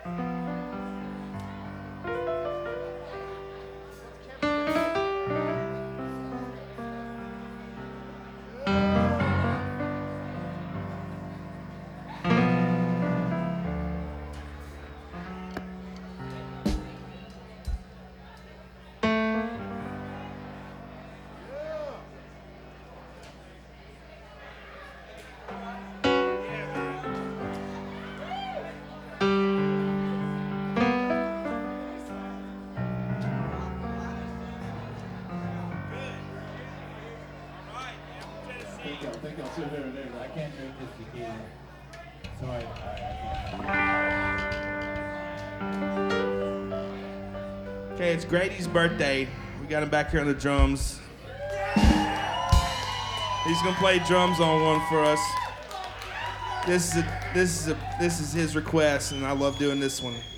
Thank y'all. Sit there. I can't drink this tequila. Sorry. Okay, it's Grady's birthday. We got him back here on the drums. He's gonna play drums on one for us. This is his request, and I love doing this one.